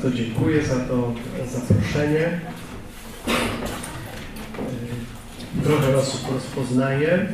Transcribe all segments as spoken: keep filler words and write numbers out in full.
bardzo dziękuję za to zaproszenie. Trochę osób rozpoznaję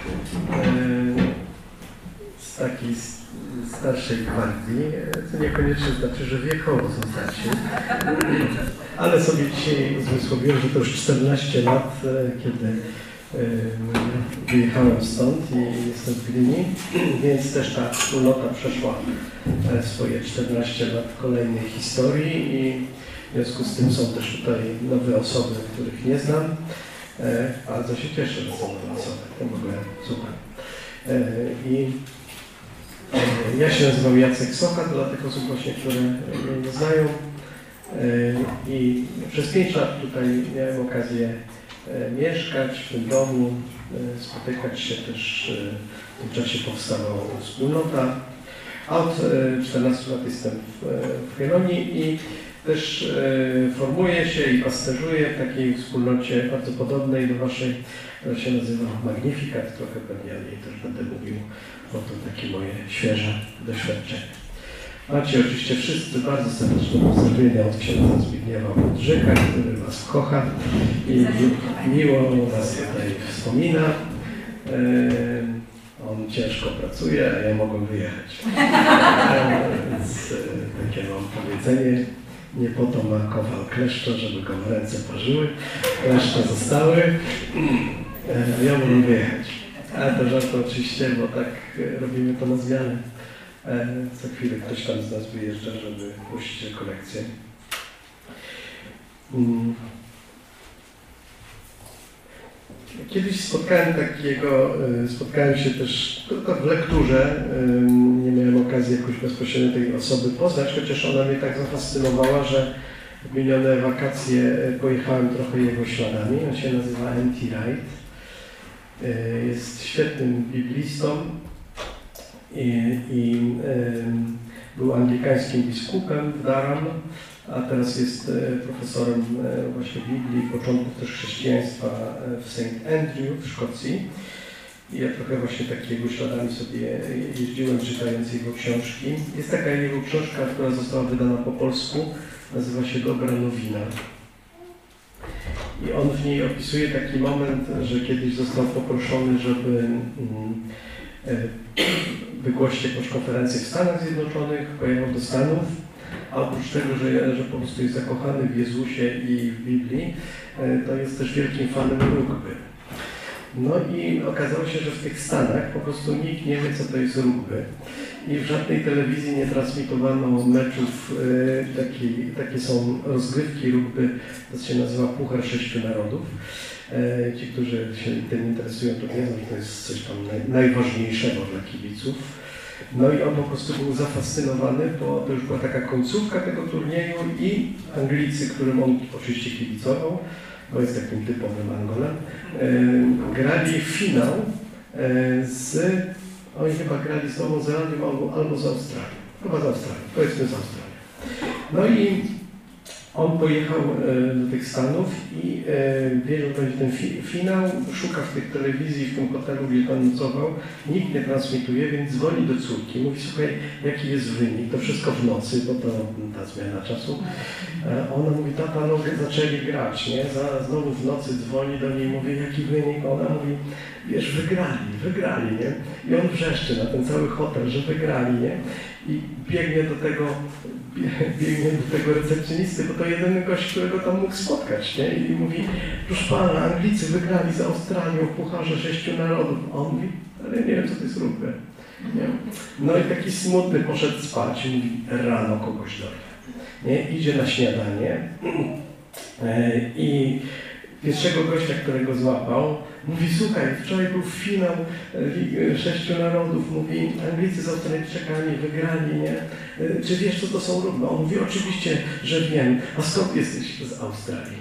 z takiej starszej gwardii, co niekoniecznie znaczy, że wiekowo są starsi. Ale sobie dzisiaj uzmysłowiłem, że to już czternaście lat, kiedy wyjechałem stąd i jestem w Gdyni, więc też ta wspólnota przeszła swoje czternaście lat kolejnej historii i w związku z tym są też tutaj nowe osoby, których nie znam. Bardzo się cieszę, że są nowe osoby, to w ogóle super. I ja się nazywam Jacek Socha, dla tych osób właśnie, które mnie nie znają. I przez pięć lat tutaj miałem okazję mieszkać w tym domu, spotykać się też, w tym czasie powstała wspólnota. A od czternastu lat jestem w Helonii i też formuję się i pasterzuję w takiej wspólnocie bardzo podobnej do waszej, która się nazywa Magnificat, trochę pewnie o niej też będę mówił, bo to takie moje świeże doświadczenie. Macie oczywiście wszyscy bardzo serdeczne pozdrowienia od księdza Zbigniewa Wodrzyka, który was kocha i miło was tutaj wspomina. On ciężko pracuje, a ja mogłem wyjechać. Więc takie mam powiedzenie, nie po to ma kowal kleszcza, żeby go w ręce parzyły. Kleszcze zostały, a ja mogłem wyjechać. Ale to żart oczywiście, bo tak robimy to na zmianę. Co chwilę ktoś tam z nas wyjeżdża, żeby puścić kolekcję. Kiedyś spotkałem takiego, spotkałem się też tylko w lekturze, nie miałem okazji jakoś bezpośrednio tej osoby poznać, chociaż ona mnie tak zafascynowała, że w minione wakacje pojechałem trochę jego śladami. On się nazywa N T Wright. Jest świetnym biblistą i, i y, był anglikańskim biskupem w Durham, a teraz jest profesorem właśnie Biblii, początków też chrześcijaństwa w Saint Andrew w Szkocji. I ja trochę właśnie takiego śladami sobie jeździłem, czytając jego książki. Jest taka jego książka, która została wydana po polsku, nazywa się Dobra Nowina. I on w niej opisuje taki moment, że kiedyś został poproszony, żeby wygłosić jakąś konferencję w Stanach Zjednoczonych, pojechał do Stanów, a oprócz tego, że, że po prostu jest zakochany w Jezusie i w Biblii, to jest też wielkim fanem rugby. No i okazało się, że w tych Stanach po prostu nikt nie wie, co to jest rugby. I w żadnej telewizji nie transmitowano meczów, e, taki, takie są rozgrywki rugby, to się nazywa Puchar Sześciu Narodów. E, ci, którzy się tym interesują, to wiedzą, że to jest coś tam naj, najważniejszego dla kibiców. No i on po prostu był zafascynowany, bo to już była taka końcówka tego turnieju i Anglicy, którym on oczywiście kibicował, bo jest takim typowym Angolem, e, grali finał e, z, oni chyba grali z Nową Zelandią albo, albo z Australią, chyba z Australią, powiedzmy z Australią. No i on pojechał e, do tych Stanów i e, wiedział, że będzie ten fi finał, szuka w tych telewizji, w tym hotelu, gdzie pan nocował, nikt nie transmituje, więc dzwoni do córki, mówi, słuchaj, jaki jest wynik, to wszystko w nocy, bo to ta zmiana czasu. E, ona mówi, tata, no zaczęli grać, nie? Za, znowu w nocy dzwoni do niej, mówi, jaki wynik? Ona mówi, wiesz, wygrali, wygrali, nie? I on wrzeszczy na ten cały hotel, że wygrali, nie? I biegnie do tego, biegnie do tego recepcjonisty, bo to jedyny gość, którego tam mógł spotkać, nie? I mówi, proszę pana, Anglicy wygrali z Australią w Pucharze Sześciu Narodów. A on mówi, ale nie wiem, co to jest rugby. Nie? No i taki smutny poszedł spać i mówi, rano kogoś dorwie. Nie? Idzie na śniadanie i pierwszego gościa, którego złapał, mówi, słuchaj, wczoraj był finał Sześciu Narodów, mówi, Anglicy z Australijczykami wygrali, nie? Czy wiesz, co to są rugby? On mówi, oczywiście, że wiem. A skąd jesteś? Z Australii.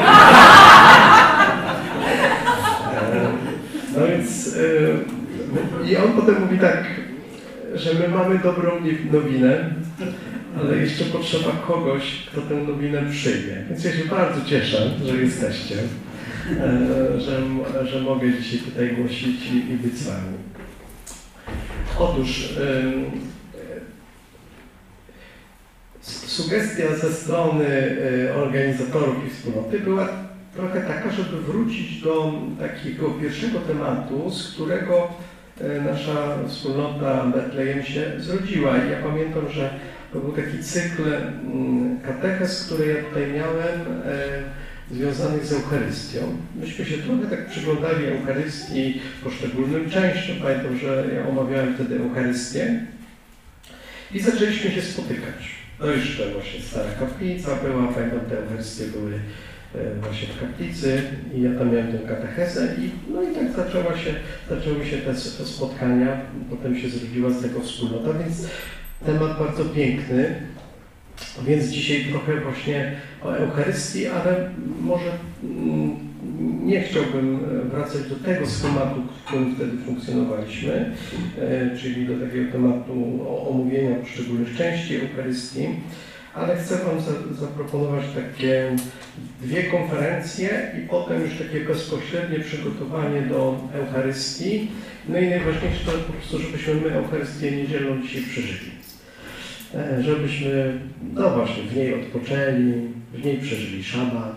No więc i on potem mówi tak, że my mamy dobrą nowinę, ale jeszcze potrzeba kogoś, kto tę nowinę przyjmie. Więc ja się bardzo cieszę, że jesteście, że, że mogę dzisiaj tutaj głosić i, i być z wami. Otóż sugestia ze strony organizatorów i wspólnoty była trochę taka, żeby wrócić do takiego pierwszego tematu, z którego nasza wspólnota Betlejem się zrodziła. I ja pamiętam, że to był taki cykl katechez, który ja tutaj miałem, związanych z Eucharystią. Myśmy się trochę tak przyglądali Eucharystii poszczególnym częściom. Pamiętam, że ja omawiałem wtedy Eucharystię i zaczęliśmy się spotykać. To jeszcze właśnie stara kaplica była, pamiętam, te Eucharystie były właśnie w kaplicy i ja tam miałem tę katechezę i no i tak zaczęła się, zaczęły się te, te spotkania, potem się zrodziła z tego wspólnota, więc temat bardzo piękny. Więc dzisiaj trochę właśnie o Eucharystii, ale może nie chciałbym wracać do tego schematu, w którym wtedy funkcjonowaliśmy, czyli do takiego tematu omówienia poszczególnych części Eucharystii, ale chcę Wam za, zaproponować takie dwie konferencje i potem już takie bezpośrednie przygotowanie do Eucharystii. No i najważniejsze to po prostu, żebyśmy my Eucharystię niedzielną dzisiaj przeżyli. Żebyśmy, no właśnie, w niej odpoczęli, w niej przeżyli szabat,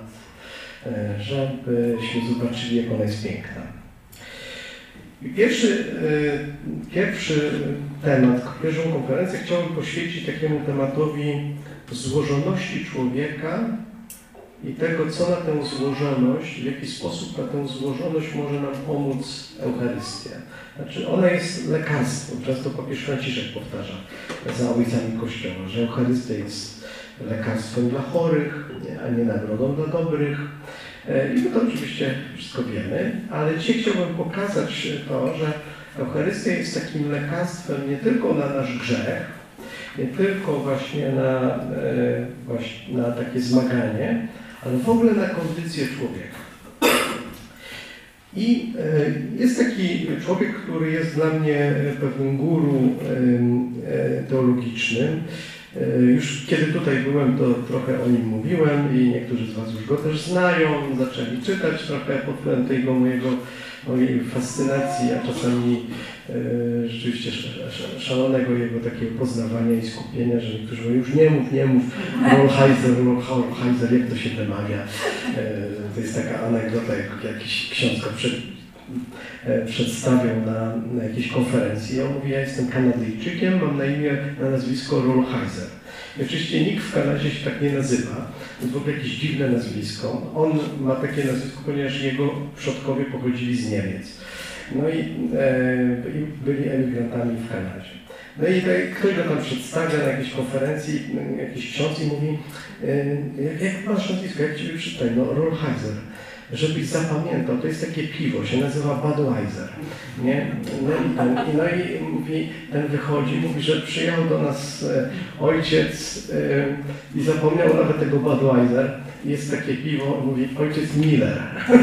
żebyśmy zobaczyli, jak ona jest piękna. I pierwszy, pierwszy temat, pierwszą konferencję chciałbym poświęcić takiemu tematowi złożoności człowieka i tego, co na tę złożoność, w jaki sposób na tę złożoność może nam pomóc Eucharystia. Znaczy, ona jest lekarstwem. Często papież Franciszek powtarza za ojcami Kościoła, że Eucharystia jest lekarstwem dla chorych, a nie nagrodą dla dobrych. I my to oczywiście wszystko wiemy, ale dzisiaj chciałbym pokazać to, że Eucharystia jest takim lekarstwem nie tylko na nasz grzech, nie tylko właśnie na, właśnie na takie zmaganie, ale w ogóle na kondycję człowieka. I jest taki człowiek, który jest dla mnie pewnym guru teologicznym. Już kiedy tutaj byłem, to trochę o nim mówiłem i niektórzy z Was już go też znają, zaczęli czytać trochę pod wpływem tego mojego, mojej fascynacji, a czasami e, rzeczywiście szalonego jego takiego poznawania i skupienia, że niektórzy mówią, już nie mów, nie mów, Rolheiser, Rolheiser, jak to się wymawia. E, to jest taka anegdota, jak jakiś ksiądz go przed, e, przedstawiał na, na jakiejś konferencji. Ja mówię, ja jestem Kanadyjczykiem, mam na imię, na nazwisko Rolheiser. I oczywiście nikt w Kanadzie się tak nie nazywa, to jest w ogóle jakieś dziwne nazwisko. On ma takie nazwisko, ponieważ jego przodkowie pochodzili z Niemiec. No i, e, i byli emigrantami w Kanadzie. No i tak, ktoś go tam przedstawia na jakiejś konferencji, jakiś ksiądz i mówi, e, jak, jak masz nazwisko, jak Ciebie przeczytaj? No Rolheiser. Żebyś zapamiętał, to jest takie piwo, się nazywa Budweiser, nie? No i, ten, no i mówi, ten wychodzi, mówi, że przyjechał do nas e, ojciec e, i zapomniał nawet tego Budweiser. Jest takie piwo, mówi, ojciec Miller.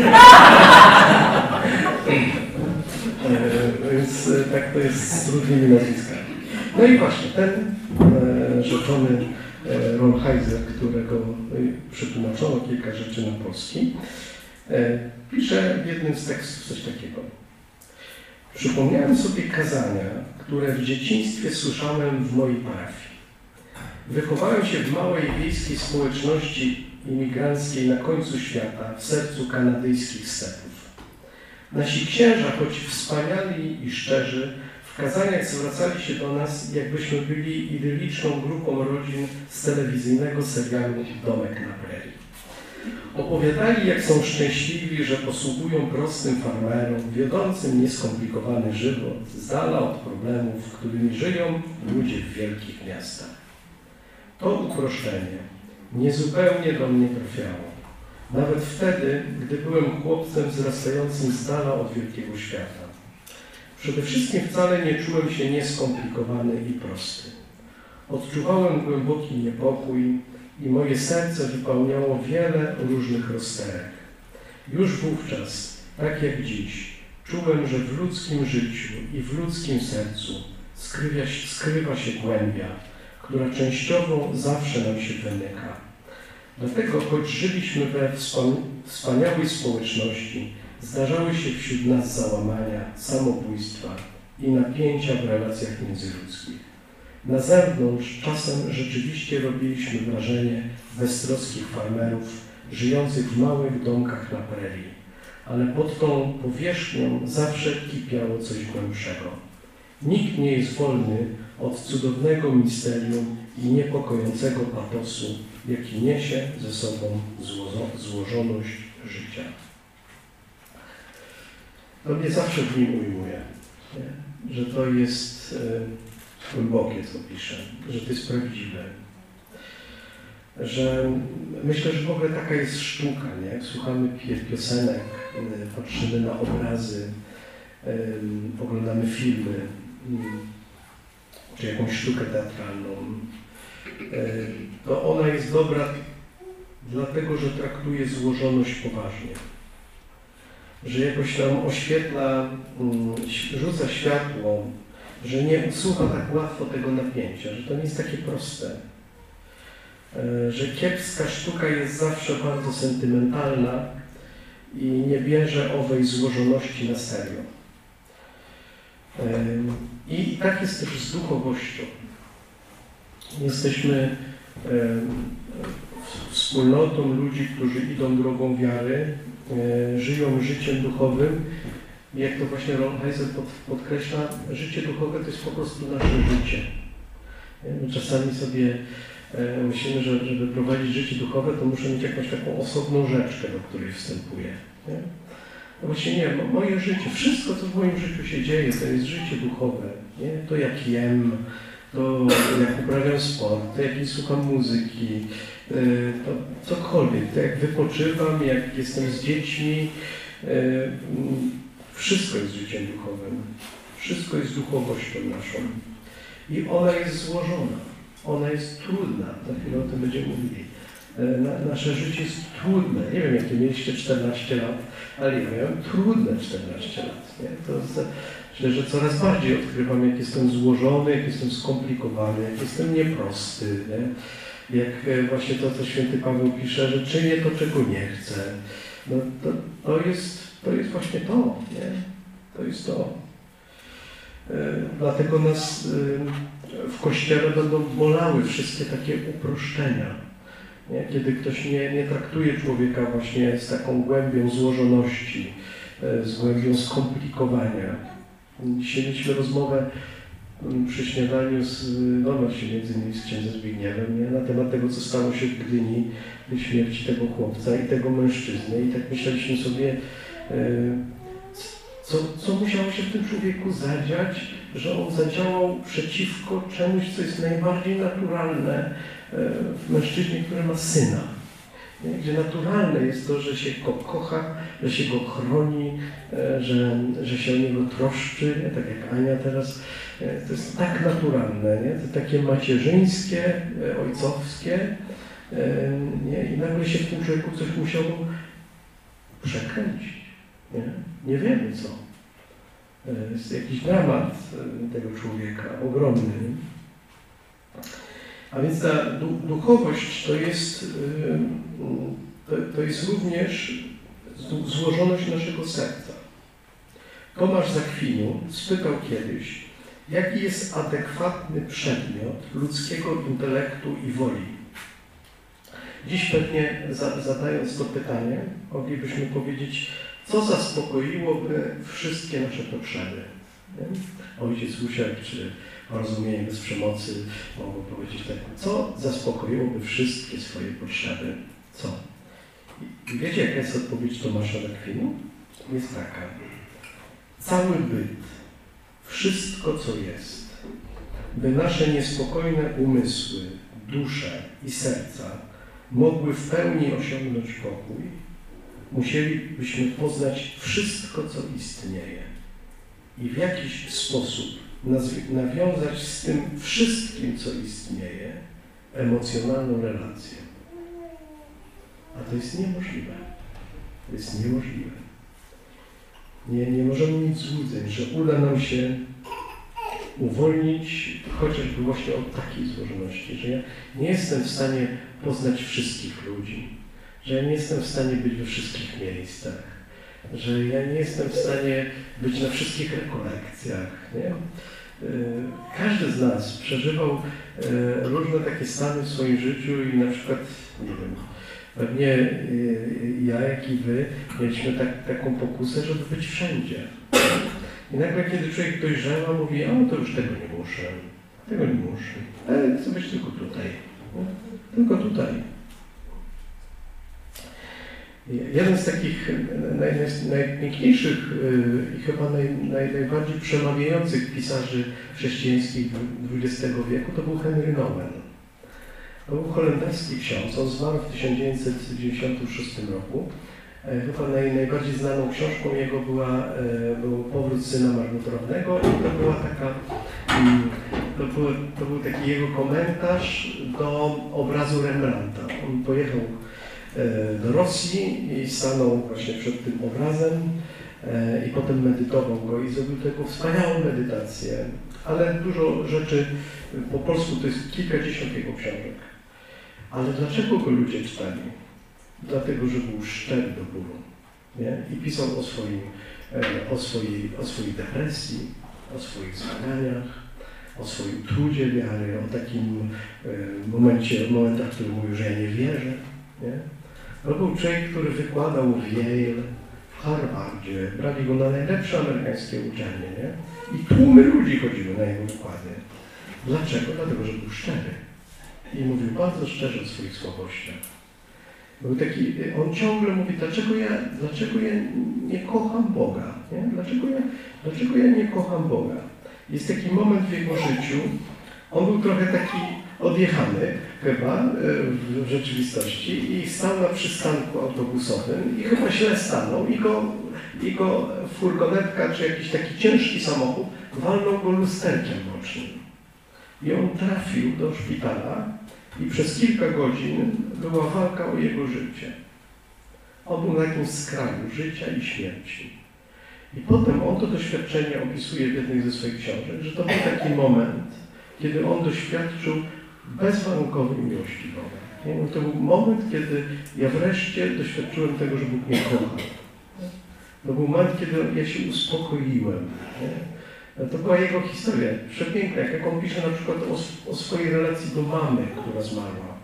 e, więc e, tak to jest z trudnymi nazwiskami. No i właśnie, ten e, rzeczony e, Rolheiser, którego e, przetłumaczono kilka rzeczy na polski, pisze w jednym z tekstów coś takiego. Przypomniałem sobie kazania, które w dzieciństwie słyszałem w mojej parafii. Wychowałem się w małej wiejskiej społeczności imigranckiej na końcu świata, w sercu kanadyjskich stepów. Nasi księża, choć wspaniali i szczerzy, w kazaniach zwracali się do nas, jakbyśmy byli idyliczną grupą rodzin z telewizyjnego serialu Domek na prerii. Opowiadali, jak są szczęśliwi, że posługują prostym farmerom, wiodącym nieskomplikowany żywot, z dala od problemów, którymi żyją ludzie w wielkich miastach. To uproszczenie niezupełnie do mnie trafiało. Nawet wtedy, gdy byłem chłopcem wzrastającym z dala od wielkiego świata. Przede wszystkim wcale nie czułem się nieskomplikowany i prosty. Odczuwałem głęboki niepokój, i moje serce wypełniało wiele różnych rozterek. Już wówczas, tak jak dziś, czułem, że w ludzkim życiu i w ludzkim sercu skrywa się, skrywa się głębia, która częściowo zawsze nam się wymyka. Dlatego, choć żyliśmy we wspaniałej społeczności, zdarzały się wśród nas załamania, samobójstwa i napięcia w relacjach międzyludzkich. Na zewnątrz czasem rzeczywiście robiliśmy wrażenie beztroskich farmerów żyjących w małych domkach na prerii, ale pod tą powierzchnią zawsze kipiało coś głębszego. Nikt nie jest wolny od cudownego misterium i niepokojącego patosu, jaki niesie ze sobą zło złożoność życia. To mnie zawsze w nim ujmuje, nie? Że to jest e, głębokie, co pisze, że to jest prawdziwe. Że myślę, że w ogóle taka jest sztuka, nie? Jak słuchamy piosenek, patrzymy na obrazy, oglądamy filmy, czy jakąś sztukę teatralną, to ona jest dobra dlatego, że traktuje złożoność poważnie. Że jakoś nam oświetla, rzuca światło, że nie usuwa tak łatwo tego napięcia, że to nie jest takie proste. Że kiepska sztuka jest zawsze bardzo sentymentalna i nie bierze owej złożoności na serio. I tak jest też z duchowością. Jesteśmy wspólnotą ludzi, którzy idą drogą wiary, żyją życiem duchowym. Jak to właśnie Ron Heiser podkreśla, życie duchowe to jest po prostu nasze życie. My czasami sobie myślimy, że żeby prowadzić życie duchowe, to muszę mieć jakąś taką osobną rzeczkę, do której wstępuję. Nie? No właśnie nie, moje życie, wszystko co w moim życiu się dzieje, to jest życie duchowe. Nie? To jak jem, to jak uprawiam sport, to jak słucham muzyki, to cokolwiek, to jak wypoczywam, jak jestem z dziećmi, wszystko jest życiem duchowym. Wszystko jest duchowością naszą. I ona jest złożona. Ona jest trudna, za chwilę o tym będziemy mówili. Na, nasze życie jest trudne. Nie wiem, jakie mieliście czternaście lat, ale ja miałem trudne czternaście lat. Nie? To myślę, że coraz bardziej odkrywam, jak jestem złożony, jak jestem skomplikowany, jak jestem nieprosty. Nie? Jak właśnie to, co święty Paweł pisze, że czynię to, czego nie chcę. No, to, to, jest, to jest właśnie to. Nie? To jest to. Dlatego nas w Kościele będą bolały wszystkie takie uproszczenia. Nie? Kiedy ktoś nie, nie traktuje człowieka właśnie z taką głębią złożoności, z głębią skomplikowania. Dzisiaj mieliśmy rozmowę przy śniadaniu z, no właśnie między innymi z księdzem Zbigniewem, nie? Na temat tego, co stało się w Gdyni, śmierci tego chłopca i tego mężczyzny. I tak myśleliśmy sobie, Co, co musiało się w tym człowieku zadziać, że on zadziałał przeciwko czemuś, co jest najbardziej naturalne w mężczyźnie, który ma syna. Nie? Gdzie naturalne jest to, że się go kocha, że się go chroni, że, że się o niego troszczy, nie? Tak jak Ania teraz. To jest tak naturalne, nie? To takie macierzyńskie, ojcowskie. Nie? I nagle się w tym człowieku coś musiało przekręcić. Nie? Nie wiemy co. Jest jakiś dramat tego człowieka, ogromny. A więc ta duchowość to jest, to, to jest również złożoność naszego serca. Tomasz z Akwinu spytał kiedyś, jaki jest adekwatny przedmiot ludzkiego intelektu i woli. Dziś pewnie zadając to pytanie, moglibyśmy powiedzieć, co zaspokoiłoby wszystkie nasze potrzeby. Nie? Ojciec Husiak czy Porozumienie bez przemocy mogą powiedzieć tak, co zaspokoiłoby wszystkie swoje potrzeby? Co? I wiecie, jaka jest odpowiedź Tomasza z Akwinu? Jest taka. Cały byt, wszystko co jest, by nasze niespokojne umysły, dusze i serca mogły w pełni osiągnąć pokój, musielibyśmy poznać wszystko, co istnieje i w jakiś sposób nawiązać z tym wszystkim, co istnieje, emocjonalną relację. A to jest niemożliwe. To jest niemożliwe. Nie, nie możemy mieć złudzeń, że uda nam się uwolnić chociażby właśnie od takiej złożoności, że ja nie jestem w stanie poznać wszystkich ludzi, że ja nie jestem w stanie być we wszystkich miejscach, że ja nie jestem w stanie być na wszystkich rekolekcjach, nie? każdy z nas przeżywał różne takie stany w swoim życiu i na przykład, nie wiem, pewnie ja, jak i wy, mieliśmy tak, taką pokusę, żeby być wszędzie. I nagle, kiedy człowiek dojrzewa, mówi, o, to już tego nie muszę, tego nie muszę, ale chcę być tylko tutaj, tylko tutaj. Jeden z takich naj, naj, najpiękniejszych i chyba naj, naj, najbardziej przemawiających pisarzy chrześcijańskich dwudziestego wieku to był Henry Nouwen. To był holenderski ksiądz, on zmarł w tysiąc dziewięćset dziewięćdziesiątym szóstym roku. Chyba naj, najbardziej znaną książką jego była, był Powrót syna marnotrawnego i to była taka, to był, to był taki jego komentarz do obrazu Rembrandta. On pojechał do Rosji i stanął właśnie przed tym obrazem i potem medytował go i zrobił tego wspaniałą medytację, ale dużo rzeczy, po polsku to jest kilkadziesiąt jego książek. Ale dlaczego go ludzie czytali? Dlatego, że był szczery do bólu, nie? I pisał o, swoim, o, swojej, o swojej depresji, o swoich zmaganiach, o swoim trudzie wiary, o takim momencie, momentach, w którym mówił, że ja nie wierzę. Nie? To był człowiek, który wykładał w Yale, w Harvardzie, brali go na najlepsze amerykańskie uczelnie, nie? I tłumy ludzi chodziły na jego wykłady. Dlaczego? Dlatego, że był szczery. I mówił bardzo szczerze o swoich słabościach. Był taki, on ciągle mówi, dlaczego ja, dlaczego ja nie kocham Boga? Nie? Dlaczego, ja, dlaczego ja nie kocham Boga? Jest taki moment w jego życiu, on był trochę taki odjechany chyba w rzeczywistości i stał na przystanku autobusowym i chyba źle stanął i go, i go furgonetka czy jakiś taki ciężki samochód walnął go lusterkiem bocznym. I on trafił do szpitala i przez kilka godzin była walka o jego życie. On był na takim skraju życia i śmierci. I potem on to doświadczenie opisuje w jednej ze swoich książek, że to był taki moment, kiedy on doświadczył bezwarunkowej miłości Boga. Nie? To był moment, kiedy ja wreszcie doświadczyłem tego, że Bóg mnie kochał. To był moment, kiedy ja się uspokoiłem. Nie? To była jego historia, przepiękna, jak on pisze na przykład o, o swojej relacji do mamy, która zmarła.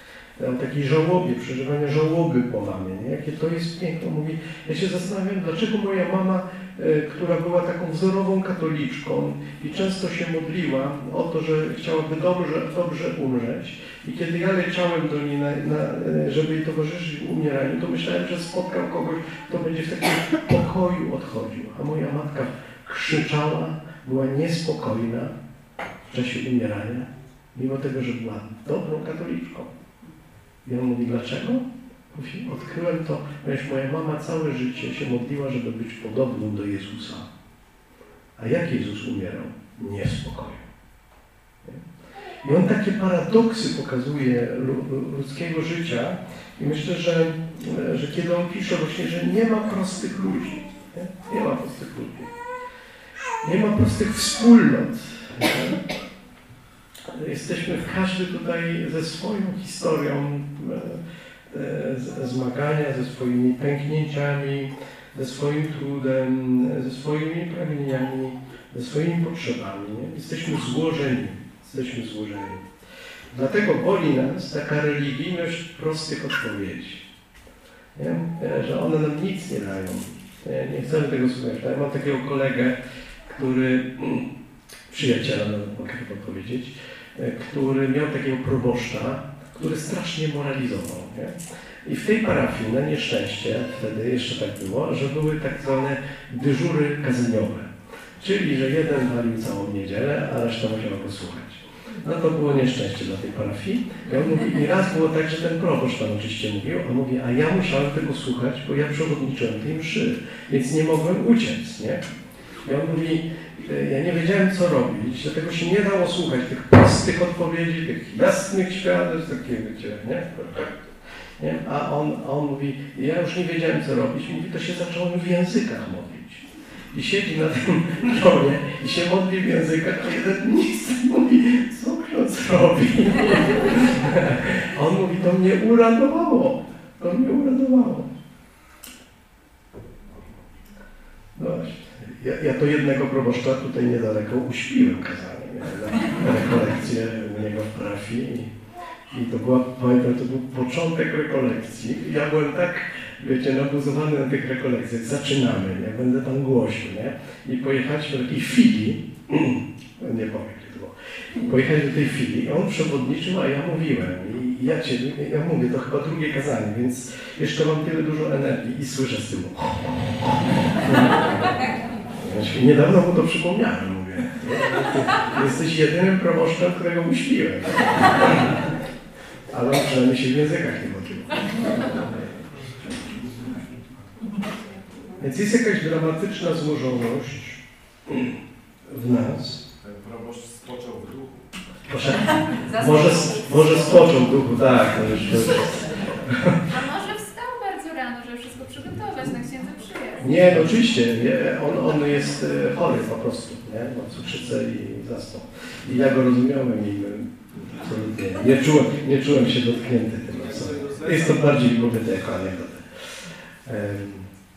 O takiej żałobie, przeżywania żałoby po mamie. Nie? Jakie to jest piękne. Mówi, ja się zastanawiam, dlaczego moja mama, e, która była taką wzorową katoliczką i często się modliła o to, że chciałaby dobrze, dobrze umrzeć. I kiedy ja leciałem do niej, na, na, żeby jej towarzyszyć w umieraniu, to myślałem, że spotkał kogoś, kto będzie w takim pokoju odchodził. A moja matka krzyczała, była niespokojna w czasie umierania, mimo tego, że była dobrą katoliczką. I on mówi, dlaczego? Mówi, odkryłem to, ponieważ moja mama całe życie się modliła, żeby być podobną do Jezusa. A jak Jezus umierał? Nie w spokoju. I on takie paradoksy pokazuje ludzkiego życia i myślę, że, że kiedy on pisze właśnie, że nie ma prostych ludzi. Nie, nie ma prostych ludzi. Nie ma prostych wspólnot. Nie? Jesteśmy każdy tutaj ze swoją historią e, zmagania, ze swoimi pęknięciami, ze swoim trudem, ze swoimi pragnieniami, ze swoimi potrzebami. Nie? Jesteśmy złożeni. Jesteśmy złożeni. Dlatego boli nas taka religijność prostych odpowiedzi. Nie? Że one nam nic nie dają. Nie, nie chcemy tego słuchać. Ja mam takiego kolegę, który, przyjaciela, nawet mogę chyba powiedzieć, który miał takiego proboszcza, który strasznie moralizował. Nie? I w tej parafii, na nieszczęście, wtedy jeszcze tak było, że były tak zwane dyżury kazaniowe. Czyli, że jeden walił całą niedzielę, a reszta musiała go słuchać. No to było nieszczęście dla tej parafii. I on mówi, i raz było tak, że ten proboszcz tam oczywiście mówił, a mówi, a ja musiałem tego słuchać, bo ja przewodniczyłem tej mszy, więc nie mogłem uciec, nie? I on mówi, ja nie wiedziałem, co robić, dlatego się nie dało słuchać tych prostych odpowiedzi, tych jasnych świadectw, takie wiecie, nie? nie? A on, a on mówi, ja już nie wiedziałem, co robić, mówi, to się zacząłem w językach modlić. I siedzi na tym tronie i się modli w językach, a jeden nic mówi, co ksiądz robi? A on mówi, to mnie uradowało, to mnie uradowało. No właśnie. ja, ja to jednego proboszcza tutaj niedaleko uśpiłem kazanie. Miałem rekolekcję u niego w parafii i, i to była, pamiętam, to był początek rekolekcji. Ja byłem tak, wiecie, nabuzowany na tych rekolekcjach. Zaczynamy, nie? Będę tam głosił, nie? I pojechaliśmy do takiej filii, nie powiem, gdzie to było. Pojechaliśmy do tej filii, on przewodniczył, a ja mówiłem. I ja cię, ja mówię, to chyba drugie kazanie, więc jeszcze mam tyle dużo energii i słyszę z tyłu. Niedawno mu to przypomniałem, mówię. Jesteś jedynym proboszczem, którego uśpiłem. Ale on przynajmniej się w językach nie modlił. Więc jest jakaś dramatyczna złożoność w nas. Ten proboszcz spoczął w duchu. Proszę, może, może spoczął w duchu, tak. To już, to już. A może wstał bardzo rano, żeby wszystko przygotować, na księdza przyjechać? Nie, no oczywiście, nie, on, on jest chory po prostu, nie? Ma cukrzycę i zasnął. I ja go rozumiałem i absolutnie nie czułem, nie czułem się dotknięty tym. Co. Jest to bardziej mówię jako anegdotę. Um,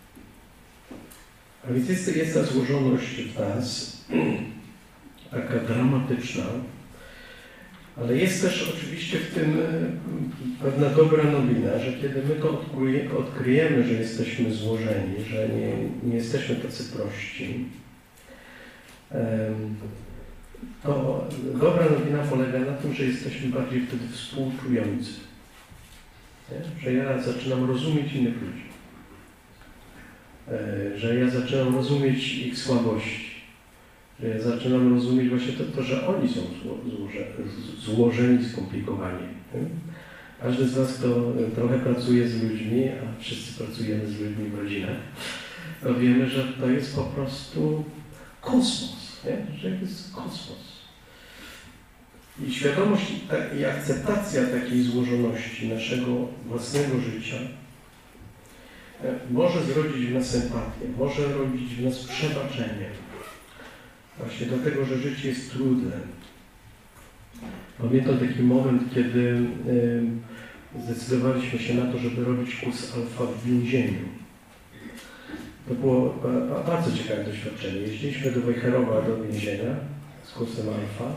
a więc jest, jest ta złożoność w nas, taka dramatyczna, ale jest też oczywiście w tym pewna dobra nowina, że kiedy my to odkryjemy, że jesteśmy złożeni, że nie, nie jesteśmy tacy prości, to dobra nowina polega na tym, że jesteśmy bardziej wtedy współczujący. Nie? Że ja zaczynam rozumieć innych ludzi. Że ja zaczynam rozumieć ich słabości. Że ja zaczynam rozumieć właśnie to, to że oni są złoże, złożeni, skomplikowani. Nie? Każdy z nas, kto trochę pracuje z ludźmi, a wszyscy pracujemy z ludźmi w rodzinach, to wiemy, że to jest po prostu kosmos. Nie? Że jest kosmos. I świadomość i akceptacja takiej złożoności naszego własnego życia może zrodzić w nas empatię, może rodzić w nas przebaczenie. Właśnie dlatego, że życie jest trudne. Pamiętam taki moment, kiedy y, zdecydowaliśmy się na to, żeby robić kurs alfa w więzieniu. To było a, bardzo ciekawe doświadczenie. Jeździliśmy do Wejherowa, do więzienia z kursem alfa.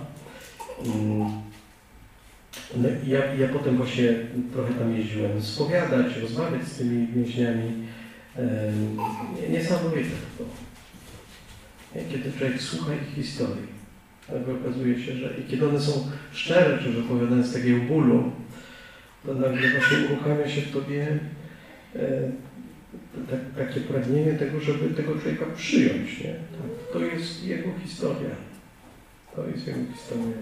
No i ja, ja potem właśnie trochę tam jeździłem spowiadać, rozmawiać z tymi więźniami. Niesamowite to było. Kiedy człowiek słucha ich historii, nagle okazuje się, że i kiedy one są szczere, czy opowiadane z takiego bólu, to nagle właśnie uruchamia się w tobie e, tak, takie pragnienie tego, żeby tego człowieka przyjąć. Nie? To jest jego historia. To jest jego historia.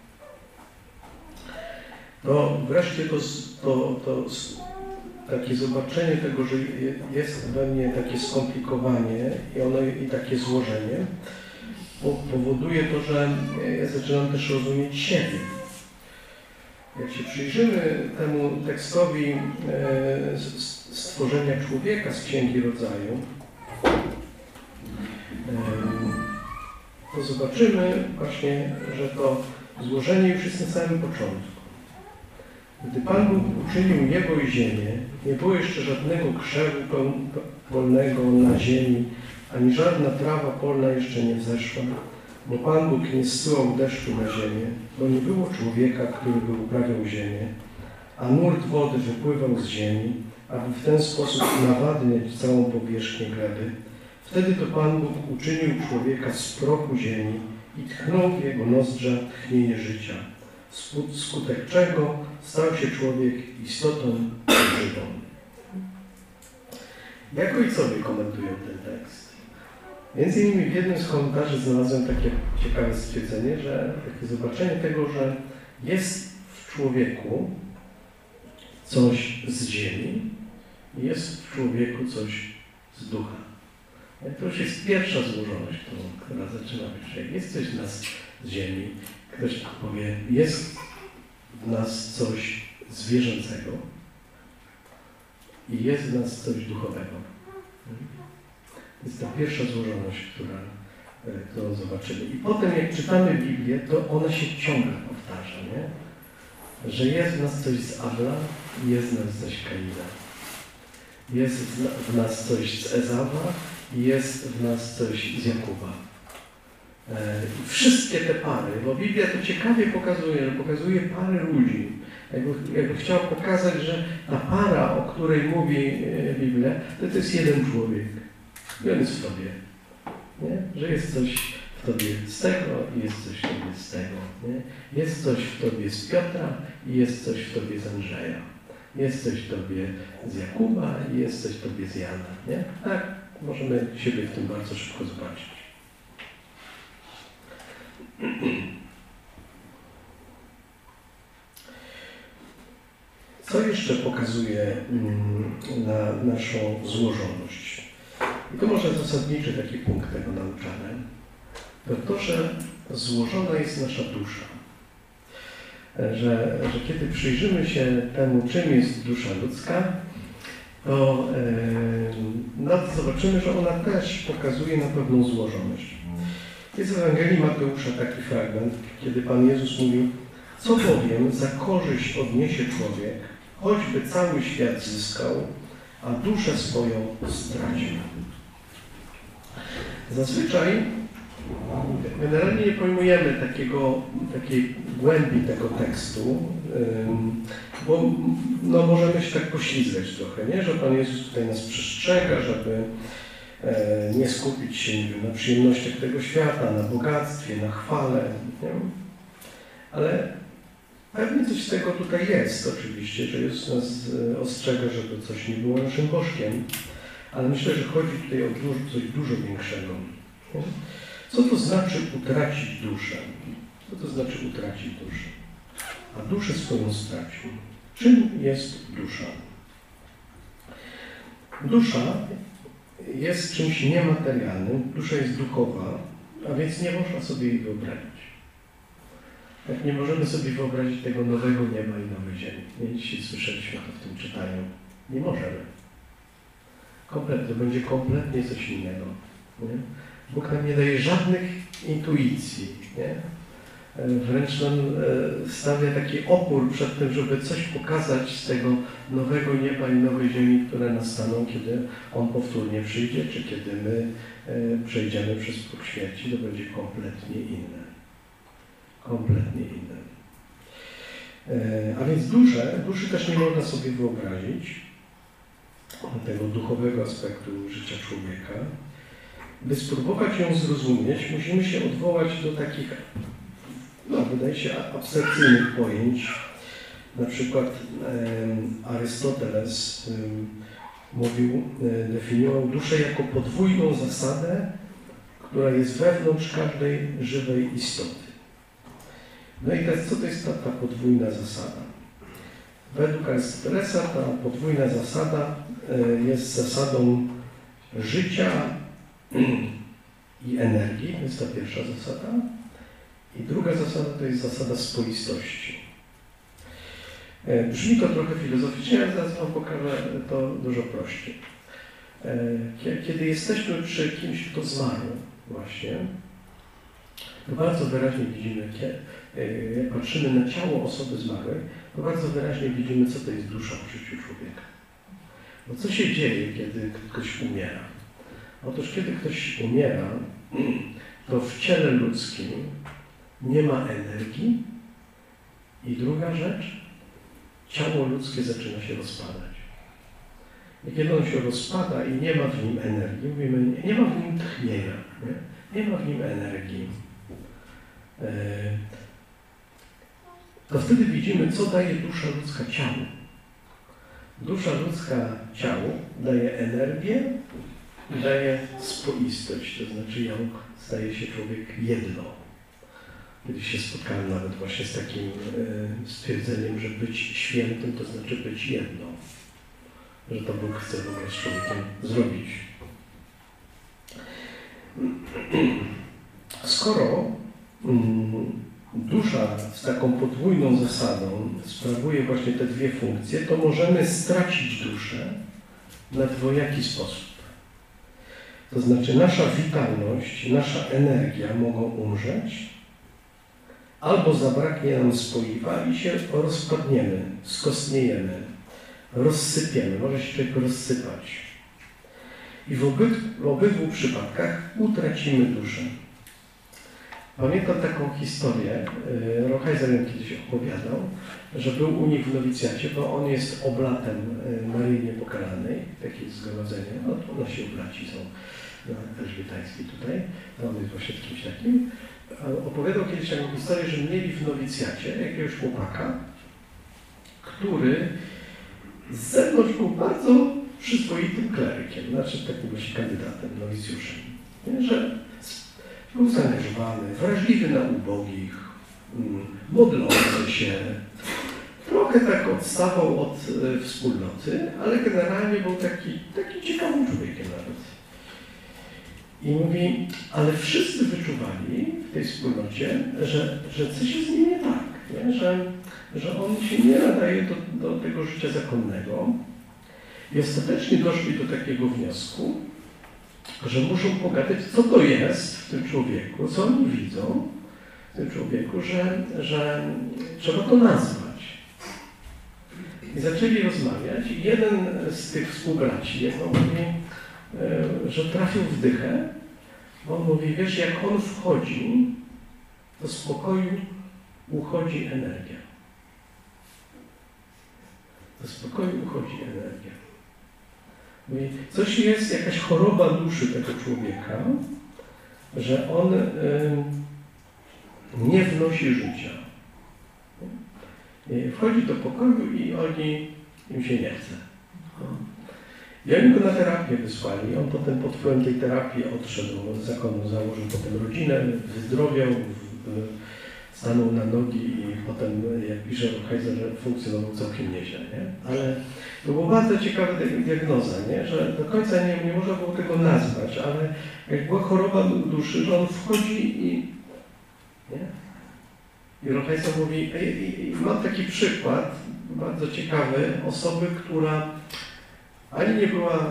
To wreszcie to, to, to takie zobaczenie tego, że jest we mnie takie skomplikowanie i ono i takie złożenie powoduje to, że ja zaczynam też rozumieć siebie. Jak się przyjrzymy temu tekstowi stworzenia człowieka z Księgi Rodzaju, to zobaczymy właśnie, że to złożenie już jest na samym początku. Gdy Pan Bóg uczynił niebo i ziemię, nie było jeszcze żadnego krzewu polnego na ziemi, ani żadna trawa polna jeszcze nie wzeszła, bo Pan Bóg nie zsyłał deszczu na ziemię, bo nie było człowieka, który by uprawiał ziemię, a nurt wody wypływał z ziemi, aby w ten sposób nawadniać całą powierzchnię gleby. Wtedy to Pan Bóg uczynił człowieka z prochu ziemi i tchnął w jego nozdrza tchnienie życia, skutek czego stał się człowiek istotą żywą. Jak ojcowie komentują ten tekst? Między innymi w jednym z komentarzy znalazłem takie ciekawe stwierdzenie, że takie zobaczenie tego, że jest w człowieku coś z ziemi i jest w człowieku coś z ducha. To już jest pierwsza złożoność, którą, która zaczyna być. Jest coś w nas z ziemi, ktoś powie, jest w nas coś zwierzęcego i jest w nas coś duchowego. Jest to pierwsza złożoność, która, którą zobaczymy. I potem jak czytamy Biblię, to ona się ciągle powtarza, nie? Że jest w nas coś z Abla i jest w nas coś z Kaina. Jest w nas coś z Ezawa i jest w nas coś z Jakuba. Wszystkie te pary, bo Biblia to ciekawie pokazuje, że pokazuje pary ludzi. Jakby, jakby chciał pokazać, że ta para, o której mówi Biblia, to, to jest jeden człowiek. I on jest w Tobie. Nie? Że jest coś w Tobie z tego i jest coś w Tobie z tego. Nie? Jest coś w Tobie z Piotra i jest coś w Tobie z Andrzeja. Jest coś w Tobie z Jakuba i jest coś w Tobie z Jana. Nie? Tak, możemy siebie w tym bardzo szybko zobaczyć. Co jeszcze pokazuje na naszą złożoność? I to może zasadniczy taki punkt tego nauczania. To to, że złożona jest nasza dusza. Że, że kiedy przyjrzymy się temu, czym jest dusza ludzka, to, yy, no to zobaczymy, że ona też pokazuje na pewną złożoność. Jest w Ewangelii Mateusza taki fragment, kiedy Pan Jezus mówił: co bowiem za korzyść odniesie człowiek, choćby cały świat zyskał, a duszę swoją stracił. Zazwyczaj generalnie nie pojmujemy takiego, takiej głębi tego tekstu, bo no, możemy się tak poślizgać trochę, nie? Że Pan Jezus tutaj nas przestrzega, żeby nie skupić się, nie wiem, na przyjemnościach tego świata, na bogactwie, na chwale. Nie? Ale pewnie coś z tego tutaj jest oczywiście, że Jezus nas ostrzega, żeby coś nie było naszym bożkiem, ale myślę, że chodzi tutaj o dużo, coś dużo większego. Nie? Co to znaczy utracić duszę? Co to znaczy utracić duszę? A duszę swoją stracił. Czym jest dusza? Dusza jest czymś niematerialnym, dusza jest duchowa, a więc nie można sobie jej wyobrazić. Jak nie możemy sobie wyobrazić tego nowego nieba i nowej ziemi. Nie, dzisiaj słyszeliśmy to w tym czytaniu. Nie możemy. Kompletnie, to będzie kompletnie coś innego. Nie? Bóg nam nie daje żadnych intuicji. Nie? Wręcz nam stawia taki opór przed tym, żeby coś pokazać z tego nowego nieba i nowej ziemi, które nastaną, kiedy On powtórnie przyjdzie, czy kiedy my przejdziemy przez próg śmierci, to będzie kompletnie inne. Kompletnie inne. A więc duszę, duszy też nie można sobie wyobrazić, tego duchowego aspektu życia człowieka. By spróbować ją zrozumieć, musimy się odwołać do takich, no, wydaje się, abstrakcyjnych pojęć. Na przykład e, Arystoteles e, mówił, e, definiował duszę jako podwójną zasadę, która jest wewnątrz każdej żywej istoty. No i teraz, co to jest ta, ta podwójna zasada? Według Arystotelesa ta podwójna zasada e, jest zasadą życia i energii, to jest ta pierwsza zasada. I druga zasada to jest zasada spoistości. Brzmi to trochę filozoficznie, ale zaraz Wam pokażę to dużo prościej. Kiedy jesteśmy przy kimś, kto zmarł właśnie, to bardzo wyraźnie widzimy, jak patrzymy na ciało osoby zmarłej, to bardzo wyraźnie widzimy, co to jest dusza w życiu człowieka. Bo co się dzieje, kiedy ktoś umiera? Otóż kiedy ktoś umiera, to w ciele ludzkim nie ma energii i druga rzecz, ciało ludzkie zaczyna się rozpadać. I kiedy on się rozpada i nie ma w nim energii, mówimy, nie, nie ma w nim tchnienia, nie, nie ma w nim energii, to wtedy widzimy, co daje dusza ludzka ciału. Dusza ludzka ciału daje energię i daje spoistość, to znaczy ją staje się człowiek jedno. Kiedyś się spotkałem nawet właśnie z takim e, stwierdzeniem, że być świętym to znaczy być jedno. Że to Bóg chce w ogóle z człowiekiem zrobić. Skoro mm, dusza z taką podwójną zasadą sprawuje właśnie te dwie funkcje, to możemy stracić duszę na dwojaki sposób. To znaczy nasza witalność, nasza energia mogą umrzeć, albo zabraknie nam spoiwa i się rozpadniemy, skostniejemy, rozsypiemy, może się człowiek rozsypać. i w, oby, w obydwu przypadkach utracimy duszę. Pamiętam taką historię, Rochajzer ją kiedyś opowiadał, że był u nich w nowicjacie, bo on jest oblatem Maryi Niepokalanej, takie zgromadzenie, no nasi oblaci są na elżbietańskiej tutaj, to on jest właśnie kimś takim. Opowiadał kiedyś taką historię, że mieli w nowicjacie jakiegoś chłopaka, który z zewnątrz był bardzo przyzwoitym klerykiem, znaczy takim właśnie kandydatem, nowicjuszem, nie? Że był zaangażowany, wrażliwy na ubogich, modlący się, trochę tak odstawał od y, wspólnoty, ale generalnie był taki, taki ciekawym człowiekiem nawet. I mówi, ale wszyscy wyczuwali w tej wspólnocie, że, że coś jest z nim nie tak, nie? Że, że on się nie nadaje do, do tego życia zakonnego. I ostatecznie doszli do takiego wniosku, że muszą pogadać, co to jest w tym człowieku, co oni widzą w tym człowieku, że, że trzeba to nazwać. I zaczęli rozmawiać i jeden z tych współbraci jedno mówi, że trafił w dychę. On mówi, wiesz, jak on wchodzi, to z pokoju uchodzi energia. To z pokoju uchodzi energia. Mówi, coś jest, jakaś choroba duszy tego człowieka, że on y, nie wnosi życia. I wchodzi do pokoju i oni, im się nie chce. I oni go na terapię wysłali. On potem pod wpływem tej terapii odszedł z zakonu, założył potem rodzinę, wyzdrowiał, stanął na nogi i potem, jak pisze Rochajzer, że funkcjonował całkiem nieźle. Nie? Ale to była bardzo ciekawa diagnoza, nie? Że do końca nie, nie można było tego nazwać, ale jak była choroba duszy, że on wchodzi i... Nie? I Rochajzer mówi, i, i, i mam taki przykład, bardzo ciekawy, osoby, która ani nie była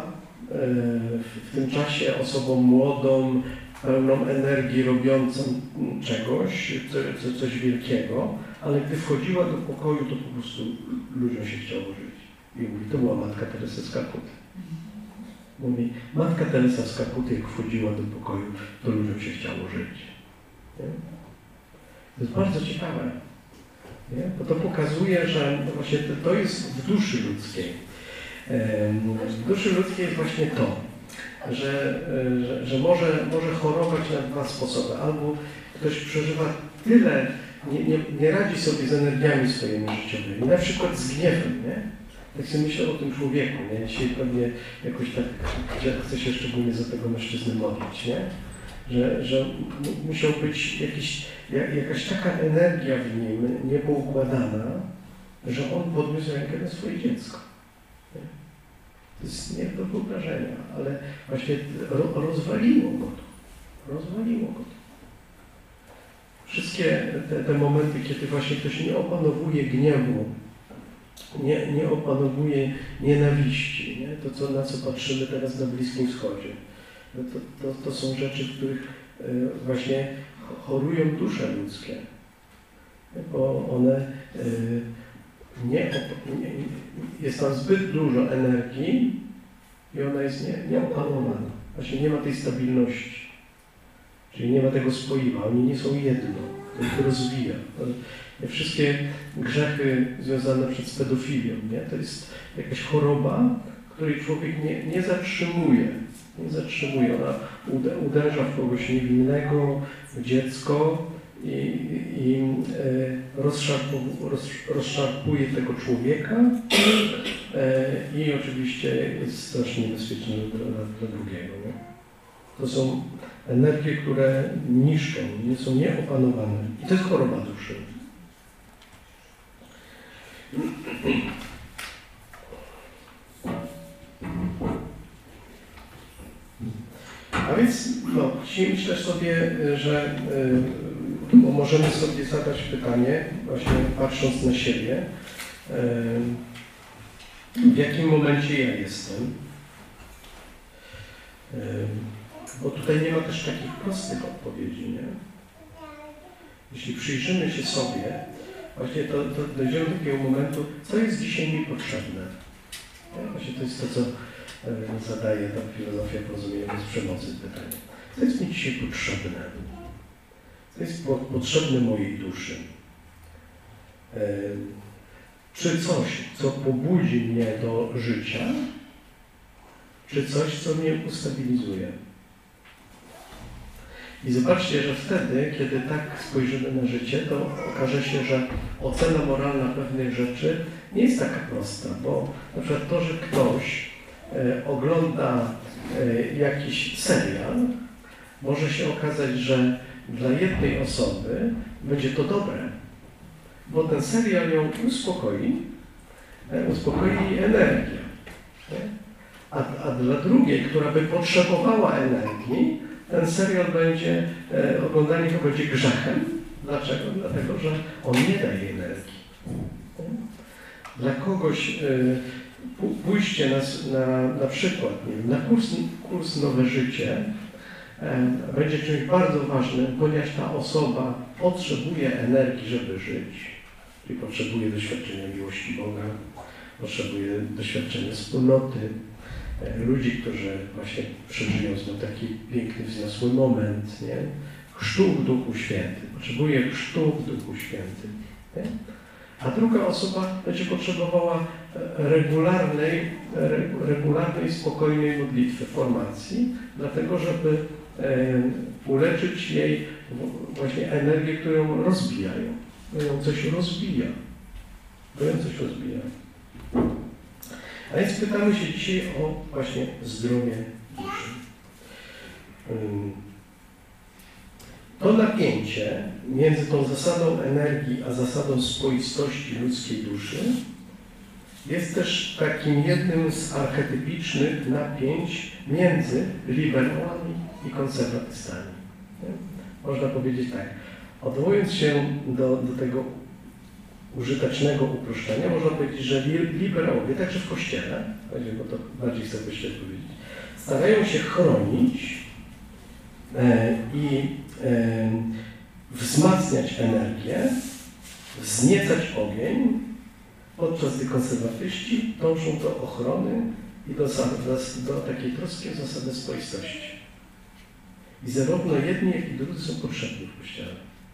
w tym czasie osobą młodą, pełną energii, robiącą czegoś, co, coś wielkiego, ale gdy wchodziła do pokoju, to po prostu ludziom się chciało żyć. I mówi, to była Matka Teresa z Kalkuty. Mówi, Matka Teresa z Kalkuty, jak wchodziła do pokoju, to ludziom się chciało żyć. Nie? To jest bardzo ciekawe, nie? Bo to pokazuje, że właśnie to jest w duszy ludzkiej. W duszy ludzkiej jest właśnie to, że, że, że może, może chorować na dwa sposoby. Albo ktoś przeżywa tyle, nie, nie, nie radzi sobie z energiami swoimi życiowymi, na przykład z gniewem, nie? Tak sobie myślę o tym człowieku, nie? Dzisiaj pewnie jakoś tak chcę się szczególnie za tego mężczyznę modlić, nie? Że, że musiał być jakiś, jakaś taka energia w nim niepoukładana, że on podniósł rękę na swoje dziecko. To jest nie do wyobrażenia, ale właśnie ro, rozwaliło go to. Rozwaliło go to. Wszystkie te, te momenty, kiedy właśnie ktoś nie opanowuje gniewu, nie, nie opanowuje nienawiści, nie? To, co, na co patrzymy teraz na Bliskim Wschodzie, no to, to, to są rzeczy, w których y, właśnie chorują dusze ludzkie, bo one y, Nie, nie, jest tam zbyt dużo energii i ona jest nie, nieopanowana. Właśnie nie ma tej stabilności. Czyli nie ma tego spoiwa. Oni nie są jedno. To ich rozwija. To, wszystkie grzechy związane przed z pedofilią, nie? To jest jakaś choroba, której człowiek nie, nie zatrzymuje. Nie zatrzymuje. Ona uderza w kogoś niewinnego, w dziecko, i, i e, rozszarpu, roz, rozszarpuje tego człowieka e, i oczywiście jest strasznie niebezpieczne dla, dla drugiego. Nie? To są energie, które niszczą, nie są nieopanowane. I to jest choroba duszy. A więc no, dzisiaj myślę sobie, że y, bo możemy sobie zadać pytanie, właśnie patrząc na siebie, w jakim momencie ja jestem. Bo tutaj nie ma też takich prostych odpowiedzi, nie? Jeśli przyjrzymy się sobie, właśnie to, to dojdziemy do takiego momentu, co jest dzisiaj mi potrzebne. Nie? Właśnie to jest to, co zadaje ta filozofia porozumienia bez przemocy pytanie. Co jest mi dzisiaj potrzebne? Co jest potrzebne mojej duszy? Czy coś, co pobudzi mnie do życia, czy coś, co mnie ustabilizuje? I zobaczcie, że wtedy, kiedy tak spojrzymy na życie, to okaże się, że ocena moralna pewnych rzeczy nie jest taka prosta, bo na przykład to, że ktoś e, ogląda e, jakiś serial, może się okazać, że dla jednej osoby będzie to dobre, bo ten serial ją uspokoi, e, uspokoi jej energię. A, a dla drugiej, która by potrzebowała energii, ten serial będzie, e, oglądanie go będzie grzechem. Dlaczego? Dlatego, że on nie daje energii. Dla kogoś e, pójście na, na, na przykład nie wiem, na kurs, kurs Nowe Życie e, będzie czymś bardzo ważnym, ponieważ ta osoba potrzebuje energii, żeby żyć. Czyli potrzebuje doświadczenia miłości Boga, potrzebuje doświadczenia wspólnoty, ludzi, którzy właśnie przeżyją z nią taki piękny, wzniosły moment, nie? Chrztu w Duchu Świętym. Potrzebuje chrztu w Duchu Świętym. Nie? A druga osoba będzie potrzebowała regularnej, regularnej, spokojnej modlitwy, formacji, dlatego żeby e, uleczyć jej właśnie energię, którą rozbijają. Bo ją coś rozbija. Bo ją coś rozbija. A więc pytamy się dzisiaj o właśnie zdrowie duszy. To napięcie między tą zasadą energii a zasadą spoistości ludzkiej duszy jest też takim jednym z archetypicznych napięć między liberałami i konserwatystami. Można powiedzieć tak, odwołując się do, do tego użytecznego uproszczenia, można powiedzieć, że liberałowie, także w Kościele, bo to bardziej chcę w Kościele powiedzieć, starają się chronić e, i e, wzmacniać energię, wzniecać ogień, podczas gdy konserwatyści dążą do ochrony i do, do, do takiej troski o zasadę spoistości. I zarówno jedni, jak i drudzy są potrzebni w Kościele.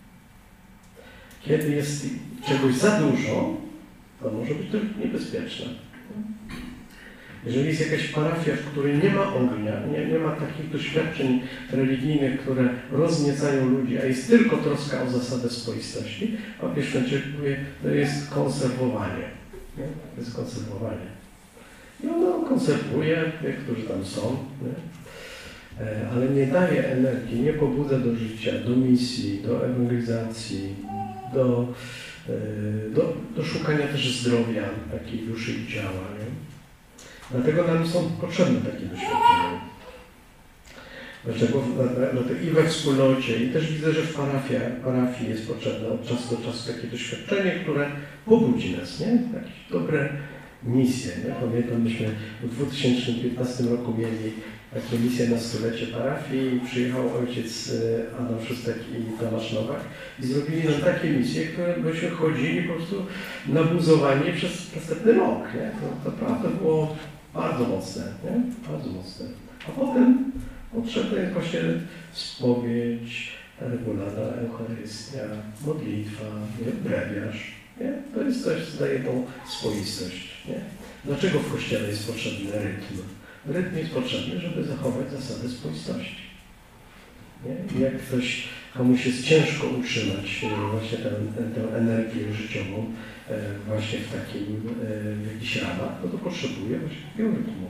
Kiedy jest czegoś za dużo, to może być to niebezpieczne. Jeżeli jest jakaś parafia, w której nie ma ognia, nie, nie ma takich doświadczeń religijnych, które rozniecają ludzi, a jest tylko troska o zasadę spoistości, papież Franciszek mówi, to jest konserwowanie. Nie? To jest konserwowanie. I ono konserwuje tych, którzy tam są, nie? Ale nie daje energii, nie pobudza do życia, do misji, do ewangelizacji, do, do, do szukania też zdrowia takiej duszy i ciała. Nie? Dlatego nam są potrzebne takie doświadczenia. Dlaczego? Dlatego i we wspólnocie, i też widzę, że w parafii, parafii jest potrzebne od czasu do czasu takie doświadczenie, które pobudzi nas, nie? Jakieś dobre misje. Nie? Pamiętam, myśmy w dwa tysiące piętnastym roku mieli takie misje na stulecie parafii. Przyjechał ojciec Adam Szóstek i Tomasz Nowak i zrobili nam takie misje, które byśmy chodzili po prostu nabuzowani przez następny rok. Nie? To naprawdę było bardzo mocne. Nie? Bardzo mocne. A potem potrzebna jest właśnie spowiedź, regularna Eucharystia, modlitwa, nie? Brewiarz. Nie? To jest coś, co daje tą swoistość. Nie? Dlaczego w Kościele jest potrzebny rytm? Rytm jest potrzebny, żeby zachować zasadę spoistości. Nie? I jak ktoś, komuś jest ciężko utrzymać właśnie tę, tę energię życiową właśnie w takim, w jakichś ramach, no to potrzebuje właśnie takiego rytmu.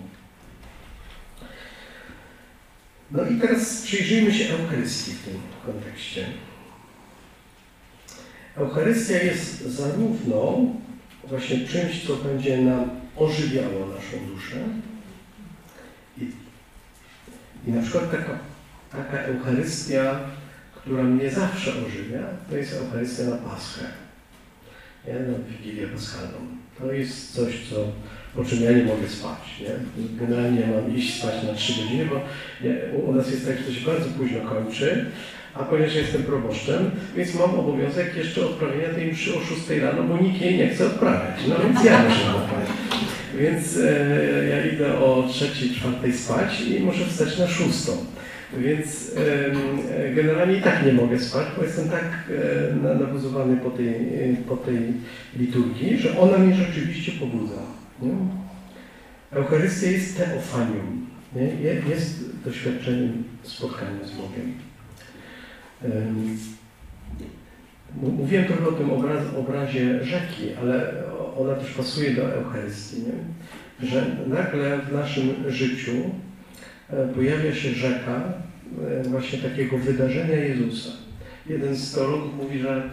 No i teraz przyjrzyjmy się Eucharystii w tym kontekście. Eucharystia jest zarówno właśnie czymś, co będzie nam ożywiało naszą duszę, I, i na przykład taka, taka Eucharystia, która mnie zawsze ożywia, to jest Eucharystia na Paschę, nie? Na Wigilię Paschalną. To jest coś, co, po czym ja nie mogę spać. Nie? Generalnie mam iść spać na trzy godziny, bo ja, u nas jest tak, że to się bardzo późno kończy, a ponieważ jestem proboszczem, więc mam obowiązek jeszcze odprawienia tej mszy o szóstej rano, bo nikt jej nie chce odprawiać. No więc ja muszę odprawiać. Więc e, ja idę o trzeciej, czwartej spać i muszę wstać na szóstą. Więc e, generalnie i tak nie mogę spać, bo jestem tak e, nabuzowany po tej, po tej liturgii, że ona mnie rzeczywiście pobudza. Nie? Eucharystia jest teofanium, nie? Jest doświadczeniem spotkania z Bogiem. Mówiłem trochę o tym obraz, obrazie rzeki, ale ona też pasuje do Eucharystii, nie? Że nagle w naszym życiu pojawia się rzeka właśnie takiego wydarzenia Jezusa. Jeden z teologów mówi, że,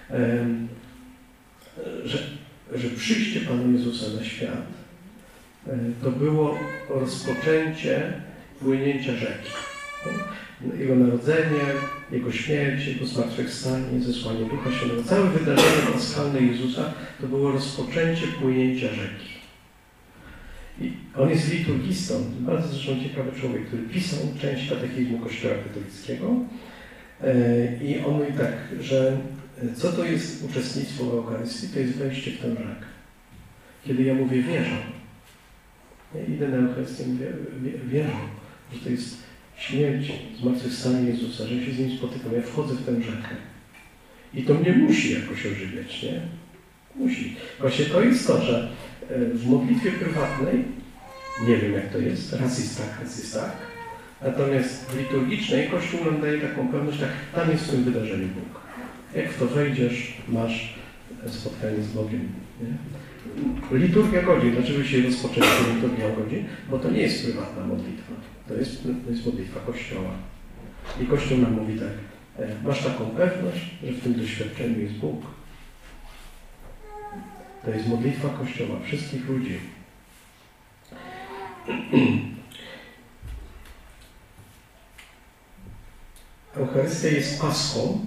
że, że przyjście Pana Jezusa na świat to było rozpoczęcie płynięcia rzeki. Jego narodzenie, Jego śmierć, Jego zmartwychwstanie, zesłanie Ducha Świętego. Całe wydarzenie paschalne Jezusa to było rozpoczęcie płynięcia rzeki. I on jest liturgistą, bardzo zresztą ciekawy człowiek, który pisał część katechizmu Kościoła katolickiego. I on mówi tak, że co to jest uczestnictwo w Eucharystii? To jest wejście w tę rzekę. Kiedy ja mówię wierzę, ja idę na Eucharystię i mówię wierzę, że to jest śmierć, zmartwychwstanie Jezusa, że się z Nim spotykam, ja wchodzę w tę rzekę. I to mnie musi jakoś ożywiać, nie? Musi. Właśnie to jest to, że w modlitwie prywatnej, nie wiem jak to jest, raz jest tak, raz jest tak, natomiast w liturgicznej Kościół nam daje taką pewność, tak, tam jest w tym wydarzeniu Bóg. Jak w to wejdziesz, masz spotkanie z Bogiem, nie? Liturgia godzin, dlaczego się rozpoczęła liturgia godzin? Bo to nie jest prywatna modlitwa. To jest, to jest modlitwa Kościoła. I Kościół nam mówi tak, masz taką pewność, że w tym doświadczeniu jest Bóg. To jest modlitwa Kościoła, wszystkich ludzi. Eucharystia jest paschą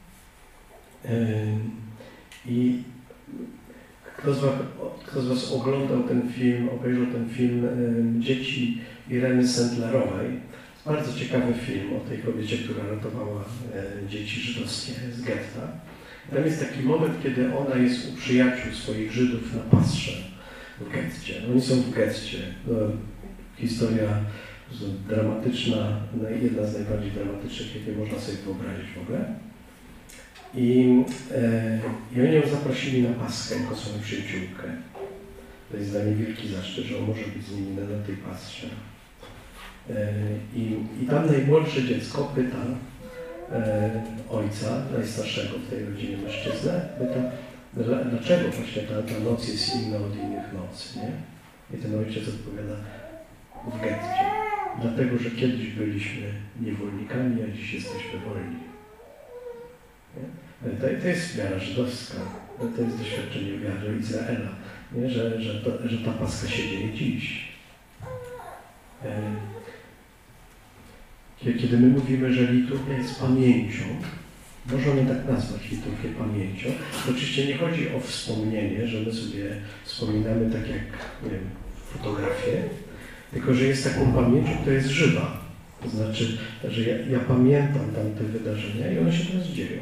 i kto z, was, kto z Was oglądał ten film, obejrzał ten film Dzieci Ireny Sendlerowej. Bardzo ciekawy film o tej kobiecie, która ratowała dzieci żydowskie z getta. Tam jest taki moment, kiedy ona jest u przyjaciół swoich Żydów na pastrze w getcie. Oni są w getcie. No, historia dramatyczna, jedna z najbardziej dramatycznych, jakie można sobie wyobrazić w ogóle. I, e, I oni ją zaprosili na Paschę jako swoją przyjaciółkę. To jest dla niej wielki zaszczyt, że on może być z nimi na, na tej Paschze. E, i, I tam najmłodsze dziecko pyta e, ojca, najstarszego w tej rodzinie mężczyznę, pyta, dlaczego właśnie ta, ta noc jest inna od innych nocy, nie? I ten ojciec odpowiada, w getcie. Dlatego, że kiedyś byliśmy niewolnikami, a dziś jesteśmy wolni. To, to jest wiara żydowska, to jest doświadczenie wiary Izraela, nie? Że, że, to, że ta Paska się dzieje dziś. Kiedy my mówimy, że liturgia jest pamięcią, możemy tak nazwać liturgię pamięcią, to oczywiście nie chodzi o wspomnienie, że my sobie wspominamy tak jak, nie wiem, fotografię, tylko że jest taką pamięcią, która jest żywa. To znaczy, że ja, ja pamiętam tamte wydarzenia i one się teraz dzieją.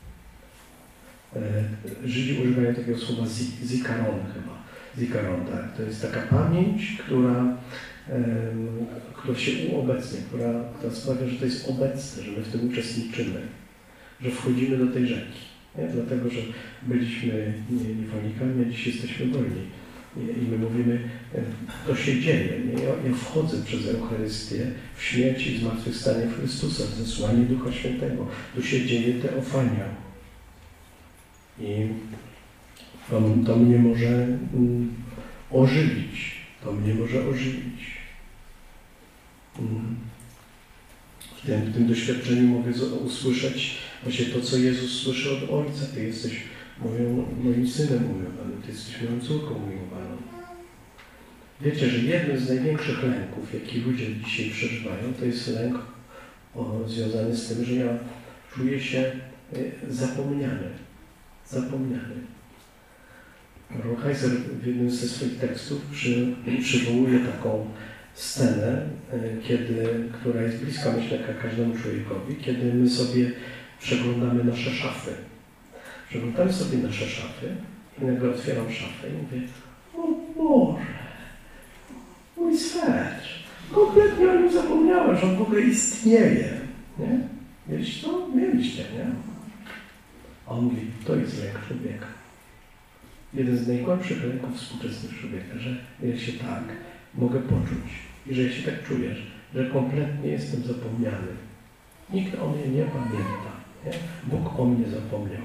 Żydzi używają takiego słowa zikaron chyba. Zikaron, tak? To jest taka pamięć, która, która się uobecnia, która, która sprawia, że to jest obecne, że my w tym uczestniczymy, że wchodzimy do tej rzeki. Nie? Dlatego, że byliśmy niewolnikami, a dziś jesteśmy wolni. I my mówimy, to się dzieje. Nie? Ja, ja wchodzę przez Eucharystię w śmierć i zmartwychwstanie Chrystusa, w zesłanie Ducha Świętego. Tu się dzieje teofania. I to, to mnie może mm, ożywić. To mnie może ożywić. Mm. W, tym, w tym doświadczeniu mogę usłyszeć właśnie to, co Jezus słyszy od Ojca. Ty jesteś moją, moim synem umiłowanym, Ty jesteś moją córką umiłowaną. Wiecie, że jednym z największych lęków, jaki ludzie dzisiaj przeżywają, to jest lęk o, związany z tym, że ja czuję się zapomniany. Zapomniany. Rolheiser w jednym ze swoich tekstów przy, przywołuje taką scenę, kiedy, która jest bliska, myślę, każdemu człowiekowi, kiedy my sobie przeglądamy nasze szafy. Przeglądamy sobie nasze szafy i nagle otwieram szafę i mówię, o Boże, wstecz. Kompletnie o nim zapomniałem, że on w ogóle istnieje. Nie? Mieliście to? Mieliście, nie? A on mówi, to jest lęk człowieka. Jeden z najgłębszych lęków współczesnych człowieka, że ja się tak mogę poczuć i że ja się tak czujesz, że kompletnie jestem zapomniany. Nikt o mnie nie pamięta. Nie? Bóg o mnie zapomniał.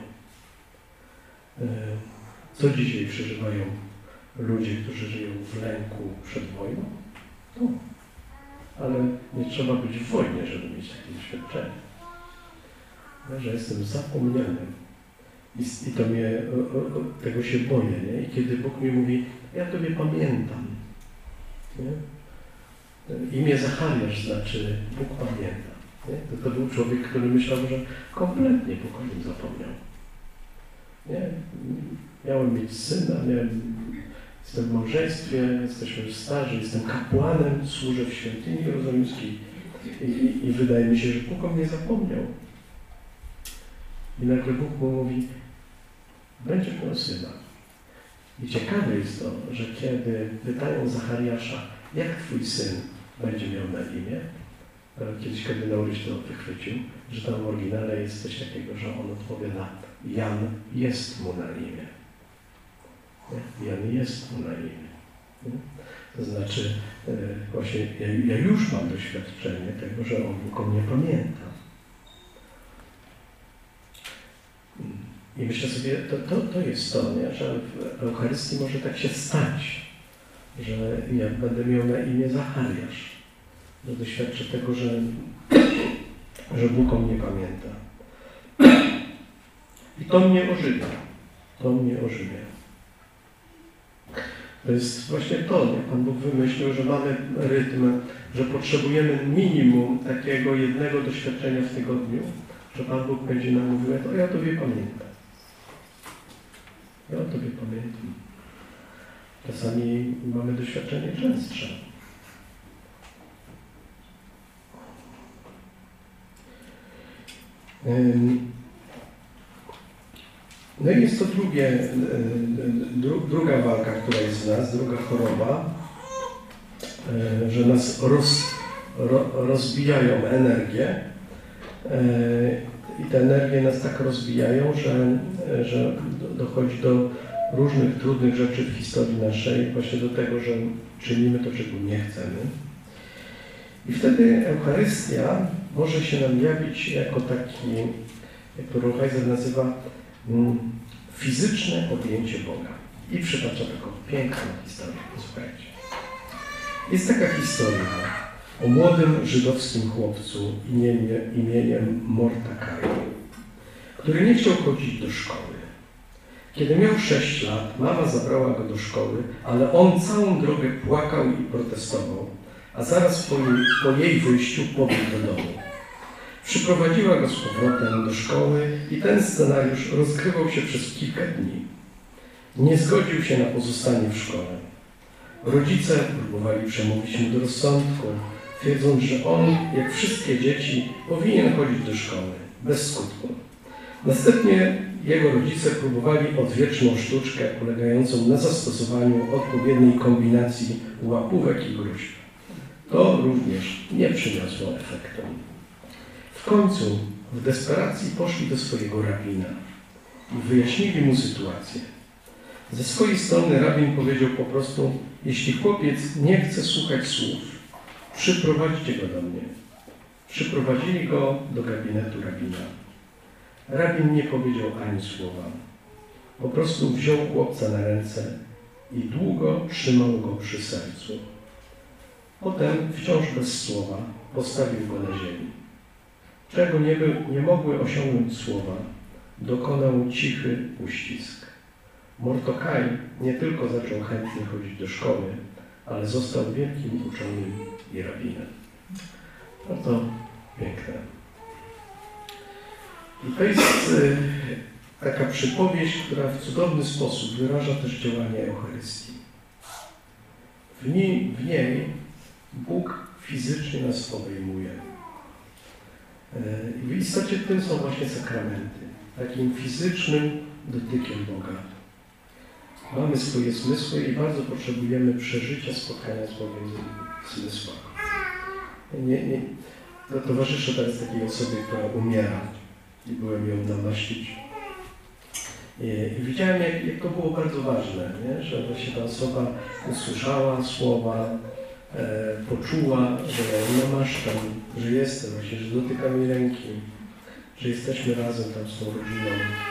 Co dzisiaj przeżywają ludzie, którzy żyją w lęku przed wojną? To. Ale nie trzeba być w wojnie, żeby mieć takie doświadczenie. Że jestem zapomniany. I, i to mnie, o, o, tego się boję, nie? I kiedy Bóg mi mówi, ja Tobie pamiętam. Nie? Imię Zachariasz znaczy Bóg pamięta. Nie? To, to był człowiek, który myślał, że kompletnie Bóg o nim zapomniał. Nie? Miałem mieć syna, miałem, jestem w małżeństwie, jesteśmy już starzy, jestem kapłanem, służę w świątyni jerozolimskiej i, i, i wydaje mi się, że Bóg o mnie zapomniał. I nagle Bóg mu mówi, będziesz miał syna. I ciekawe jest to, że kiedy pytają Zachariasza, jak twój syn będzie miał na imię, kiedyś kardynał Ryś to wychwycił, że tam w oryginale jest coś takiego, że on odpowiada, Jan jest mu na imię. Nie? Jan jest mu na imię. Nie? To znaczy, e, właśnie ja, ja już mam doświadczenie tego, że on Bóg o mnie pamięta. I myślę sobie, to, to, to jest to, nie? Że w Eucharystii może tak się stać, że ja będę miał na imię Zachariasz, że doświadczę tego, że, że Bóg o mnie pamięta. I to mnie ożywia. To mnie ożywia. To jest właśnie to, nie? Pan Bóg wymyślił, że mamy rytm, że potrzebujemy minimum takiego jednego doświadczenia w tygodniu, że Pan Bóg będzie nam mówił, to ja Tobie pamiętam. Ja o Tobie pamiętam. Czasami mamy doświadczenie częstsze. No i jest to drugie, dru, druga walka, która jest w nas, druga choroba, że nas roz, ro, rozbijają energię i te energie nas tak rozbijają, że, że dochodzi do różnych trudnych rzeczy w historii naszej, właśnie do tego, że czynimy to, czego nie chcemy. I wtedy Eucharystia może się nam jawić jako taki, jak to Rolheiser nazywa, mm, fizyczne objęcie Boga. I przytacza taką piękną historię. Słuchajcie. Jest taka historia o młodym żydowskim chłopcu imieniem, imieniem Mordekaj, który nie chciał chodzić do szkoły. Kiedy miał sześć lat, mama zabrała go do szkoły, ale on całą drogę płakał i protestował, a zaraz po jej, po jej wyjściu pobiegł do domu. Przyprowadziła go z powrotem do szkoły i ten scenariusz rozgrywał się przez kilka dni. Nie zgodził się na pozostanie w szkole. Rodzice próbowali przemówić mu do rozsądku, twierdząc, że on, jak wszystkie dzieci, powinien chodzić do szkoły, bez skutku. Następnie jego rodzice próbowali odwieczną sztuczkę polegającą na zastosowaniu odpowiedniej kombinacji łapówek i gruźb. To również nie przyniosło efektu. W końcu w desperacji poszli do swojego rabina i wyjaśnili mu sytuację. Ze swojej strony rabin powiedział po prostu, jeśli chłopiec nie chce słuchać słów, przyprowadźcie go do mnie. Przyprowadzili go do gabinetu rabina. Rabin nie powiedział ani słowa. Po prostu wziął chłopca na ręce i długo trzymał go przy sercu. Potem, wciąż bez słowa, postawił go na ziemi. Czego nie, by, nie mogły osiągnąć słowa, dokonał cichy uścisk. Mordekaj nie tylko zaczął chętnie chodzić do szkoły, ale został wielkim uczonym i rabinem. No to piękne. I to jest y, taka przypowieść, która w cudowny sposób wyraża też działanie Eucharystii. W niej, w niej Bóg fizycznie nas obejmuje. I w istocie tym są właśnie sakramenty. Takim fizycznym dotykiem Boga. Mamy swoje zmysły i bardzo potrzebujemy przeżycia spotkania z Bogiem w zmysłach. Nie, nie, to towarzyszę teraz takiej osobie, która umiera i byłem ją namaścić. I, i widziałem, jak, jak to było bardzo ważne, nie? Że właśnie ta osoba usłyszała słowa, e, poczuła, że ja ją namaszczam, że jestem, właśnie, że dotykam jej ręki, że jesteśmy razem tam z tą rodziną.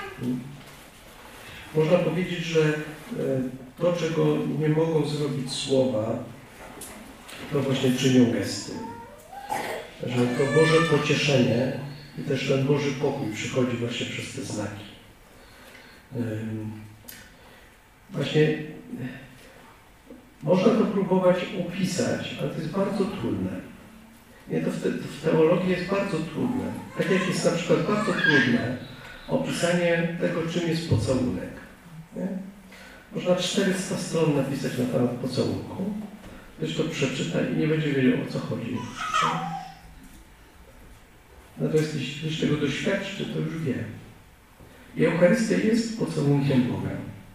Można powiedzieć, że e, to, czego nie mogą zrobić słowa, to właśnie czynią gesty. Że to Boże pocieszenie i też ten Boży pokój przychodzi właśnie przez te znaki. Właśnie można to próbować opisać, ale to jest bardzo trudne. Nie, to w, te, to w teologii jest bardzo trudne. Tak jak jest na przykład bardzo trudne opisanie tego, czym jest pocałunek. Nie? Można czterysta stron napisać na temat pocałunku. Ktoś to przeczyta i nie będzie wiedział, o co chodzi. Natomiast jeśli ktoś tego doświadczy, to już wie. I Eucharystia jest pocałunkiem Boga.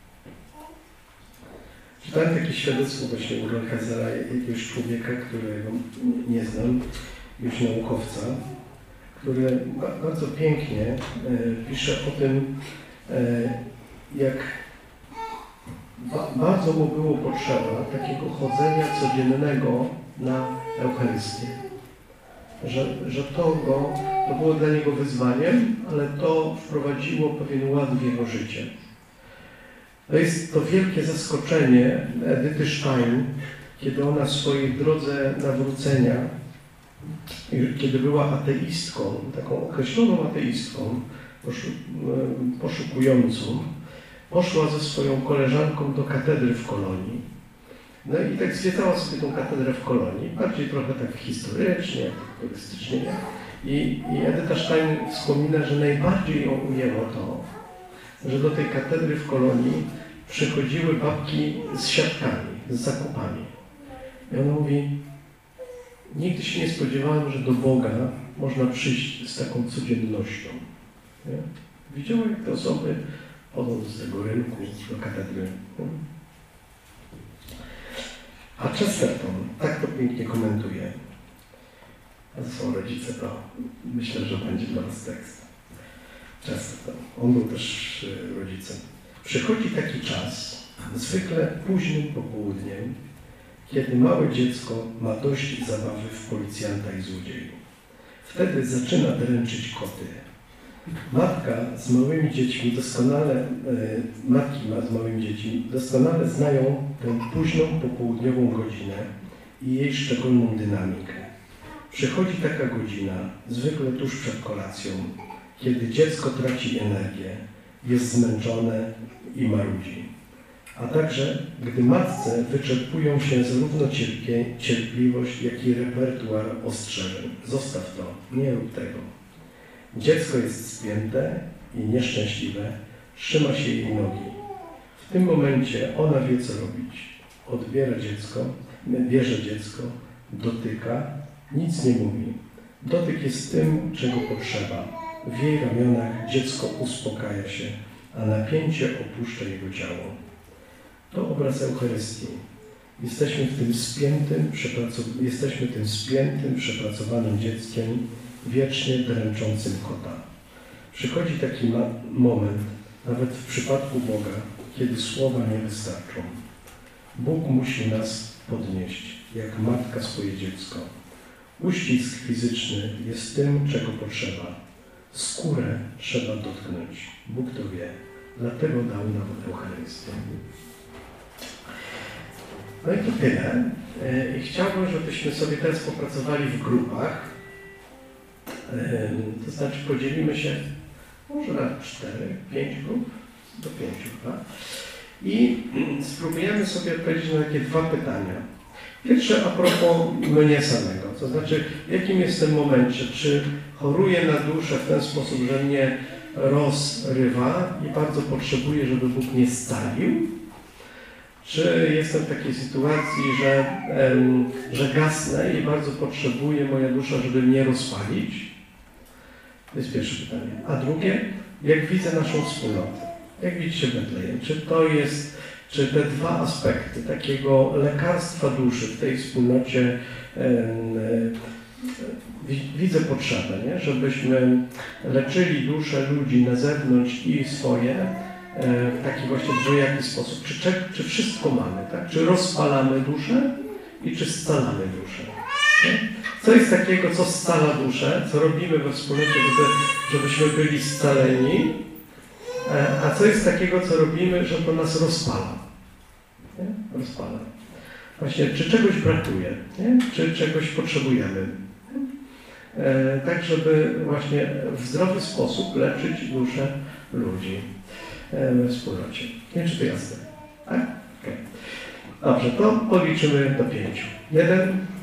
Czytałem takie świadectwo właśnie u Lechazera, jakiegoś człowieka, którego nie znam, już naukowca, który bardzo pięknie e, pisze o tym, e, jak ba, bardzo mu było potrzeba takiego chodzenia codziennego na Eucharystię. Że, że to, go, to było dla niego wyzwaniem, ale to wprowadziło pewien ład w jego życie. To jest to wielkie zaskoczenie Edyty Stein, kiedy ona w swojej drodze nawrócenia, kiedy była ateistką, taką określoną ateistką, poszukującą, poszła ze swoją koleżanką do katedry w Kolonii. No i tak zwiedzała sobie tą katedrę w Kolonii, bardziej trochę tak historycznie, turystycznie. I, i Edyta Stein wspomina, że najbardziej ją ujęło to, że do tej katedry w Kolonii przychodziły babki z siatkami, z zakupami. I ona mówi, nigdy się nie spodziewałem, że do Boga można przyjść z taką codziennością. Nie? Widziała, jak te osoby chodzą z tego rynku do katedry. Nie? A Chesterton tak to pięknie komentuje. A to są rodzice, to myślę, że będzie dla was tekst. Chesterton. On był też rodzicem. Przychodzi taki czas, zwykle późnym popołudniem, kiedy małe dziecko ma dość zabawy w policjanta i złodzieju. Wtedy zaczyna dręczyć koty. Matka z małymi dziećmi doskonale, e, matki z małymi dziećmi doskonale znają tę późną popołudniową godzinę i jej szczególną dynamikę. Przychodzi taka godzina, zwykle tuż przed kolacją, kiedy dziecko traci energię, jest zmęczone i marudzi. A także, gdy matce wyczerpują się zarówno cierpie, cierpliwość, jak i repertuar ostrzeżeń. Zostaw to, nie rób tego. Dziecko jest spięte i nieszczęśliwe, trzyma się jej nogi. W tym momencie ona wie, co robić. Odbiera dziecko, bierze dziecko, dotyka, nic nie mówi. Dotyk jest tym, czego potrzeba. W jej ramionach dziecko uspokaja się, a napięcie opuszcza jego ciało. To obraz Eucharystii. Jesteśmy w tym spiętym, jesteśmy tym spiętym, przepracowanym dzieckiem, wiecznie dręczącym kota. Przychodzi taki moment, nawet w przypadku Boga, kiedy słowa nie wystarczą. Bóg musi nas podnieść, jak matka swoje dziecko. Uścisk fizyczny jest tym, czego potrzeba. Skórę trzeba dotknąć. Bóg to wie. Dlatego dał nam Eucharystię. No i to tyle. I chciałbym, żebyśmy sobie teraz popracowali w grupach. To znaczy podzielimy się może na cztery, pięć grup, do pięciu chyba. I spróbujemy sobie odpowiedzieć na takie dwa pytania. Pierwsze a propos mnie samego, to znaczy w jakim jestem momencie, czy choruję na duszę w ten sposób, że mnie rozrywa i bardzo potrzebuję, żeby Bóg mnie scalił, czy jestem w takiej sytuacji, że, em, że gasnę i bardzo potrzebuję moja dusza, żeby mnie rozpalić? To jest pierwsze pytanie. A drugie, jak widzę naszą wspólnotę? Jak widzicie Betlejem? Czy to jest czy te dwa aspekty takiego lekarstwa duszy w tej wspólnocie e, e, widzę potrzebę, nie? Żebyśmy leczyli duszę ludzi na zewnątrz i swoje e, w taki właśnie dwojaki sposób. Czy, czy, czy wszystko mamy, tak? Czy rozpalamy duszę i czy scalamy duszę? Nie? Co jest takiego, co scala duszę, co robimy we wspólnocie, żeby, żebyśmy byli scaleni, a co jest takiego, co robimy, że to nas rozpala? Nie? Rozpala. Właśnie, czy czegoś brakuje, nie? Czy czegoś potrzebujemy? E, tak, żeby właśnie w zdrowy sposób leczyć duszę ludzi e, we wspólnocie. Nie wiem, czy to jasne? Tak? Okay. Dobrze, to policzymy do pięciu. Jeden.